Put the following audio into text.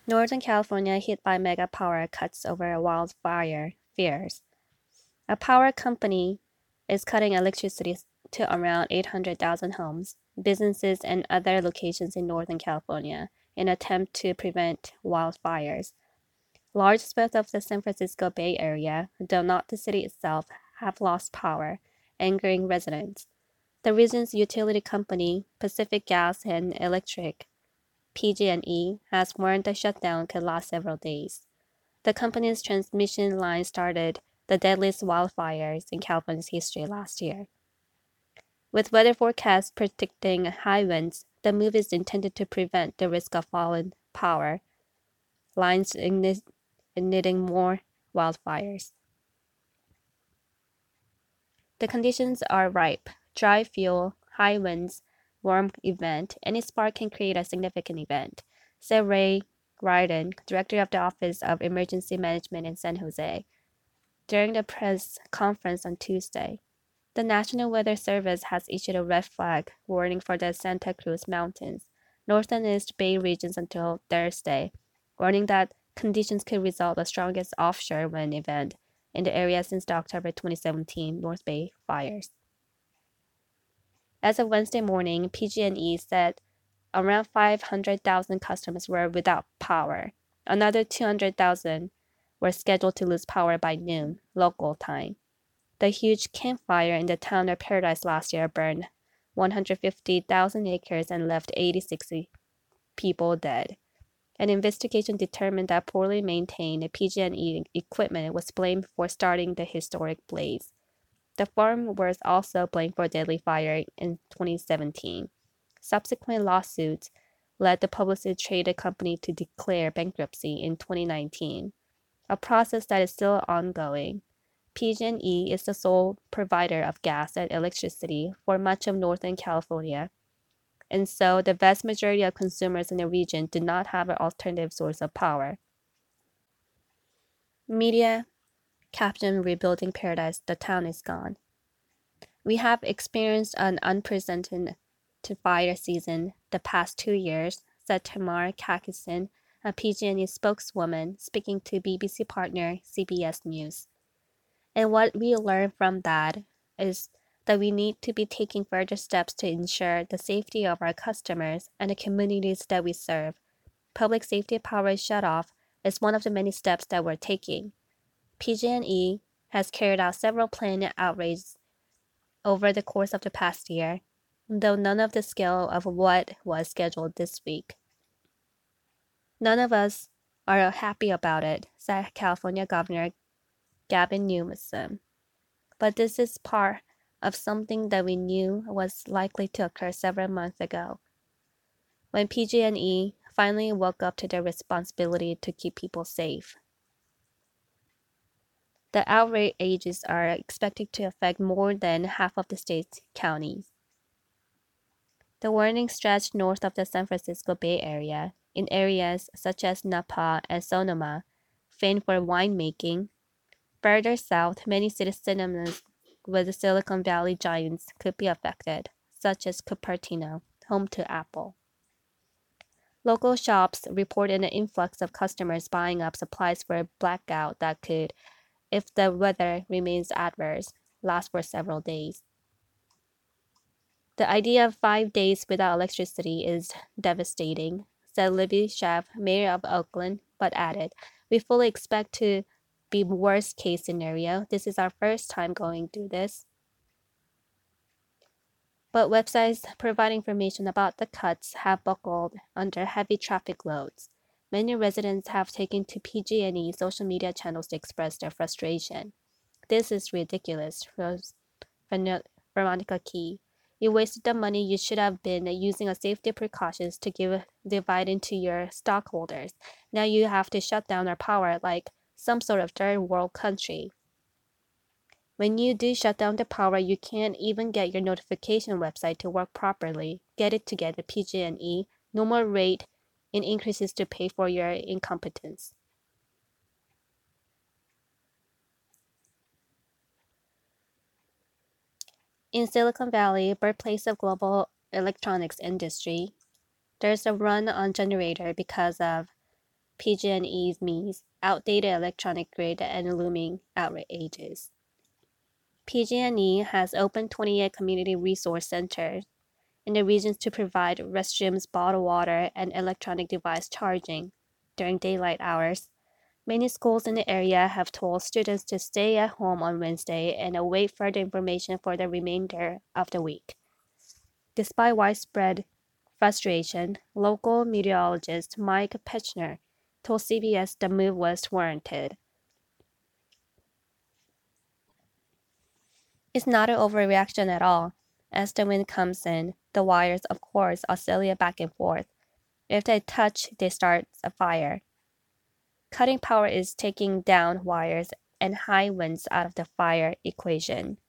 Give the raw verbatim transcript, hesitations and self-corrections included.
Northern California hit by mega power cuts over wildfire fears. A power company is cutting electricity to around eight hundred thousand homes, businesses, and other locations in Northern California in an attempt to prevent wildfires. Large swaths of the San Francisco Bay Area, though not the city itself, have lost power, angering residents. The region's utility company, Pacific Gas and Electric, P G and E, has warned the shutdown could last several days. The company's transmission line started the deadliest wildfires in California's history last year. With weather forecasts predicting high winds, the move is intended to prevent the risk of falling power lines igniting more wildfires. The conditions are ripe: dry fuel, high winds, warm event. Any spark can create a significant event, said Ray Ryden, director of the Office of Emergency Management in San Jose, during the press conference on Tuesday. The National Weather Service has issued a red flag warning for the Santa Cruz Mountains, North and East Bay regions until Thursday, warning that conditions could result in the strongest offshore wind event in the area since the October twenty seventeen North Bay fires. As of Wednesday morning, P G and E said around five hundred thousand customers were without power. Another two hundred thousand were scheduled to lose power by noon, local time. The huge campfire in the town of Paradise last year burned one hundred fifty thousand acres and left eighty-six people dead. An investigation determined that poorly maintained P G and E equipment was blamed for starting the historic blaze. The farm was also blamed for a deadly fire in twenty seventeen. Subsequent lawsuits led the publicly traded company to declare bankruptcy in twenty nineteen, a process that is still ongoing. P G and E is the sole provider of gas and electricity for much of Northern California, and so the vast majority of consumers in the region do not have an alternative source of power. Media captioned Rebuilding Paradise, the town is gone. We have experienced an unprecedented fire season the past two years, said Tamar Kakison, a P G and E spokeswoman, speaking to B B C partner C B S News. And what we learned from that is that we need to be taking further steps to ensure the safety of our customers and the communities that we serve. Public safety power shutoff is one of the many steps that we're taking. P G and E has carried out several planned outages over the course of the past year, though none of the scale of what was scheduled this week. None of us are happy about it, said California Governor Gavin Newsom. But this is part of something that we knew was likely to occur several months ago, when P G and E finally woke up to their responsibility to keep people safe. The outages are expected to affect more than half of the state's counties. The warning stretched north of the San Francisco Bay Area, in areas such as Napa and Sonoma, famed for winemaking. Further south, many city synonyms with the Silicon Valley giants could be affected, such as Cupertino, home to Apple. Local shops reported an influx of customers buying up supplies for a blackout that could, if the weather remains adverse, last for several days. The idea of five days without electricity is devastating, said Libby Schaaf, mayor of Oakland, but added, we fully expect to be worst case scenario. This is our first time going through this. But websites providing information about the cuts have buckled under heavy traffic loads. Many residents have taken to P G and E social media channels to express their frustration. This is ridiculous, wrote Veronica Key. You wasted the money you should have been using as safety precautions to give dividend to your stockholders. Now you have to shut down our power like some sort of third world country. When you do shut down the power, you can't even get your notification website to work properly. Get it together, P G and E. No more rate and increases to pay for your incompetence. In Silicon Valley, birthplace of global electronics industry, there's a run on generator because of P G and E's means outdated electronic grid and looming outages. P G and E has opened twenty-eight community resource centers in the regions to provide restrooms, bottled water, and electronic device charging during daylight hours. Many schools in the area have told students to stay at home on Wednesday and await further information for the remainder of the week. Despite widespread frustration, local meteorologist Mike Petchner told C B S the move was warranted. It's not an overreaction at all. As the wind comes in, the wires, of course, oscillate back and forth. If they touch, they start a fire. Cutting power is taking down wires and high winds out of the fire equation.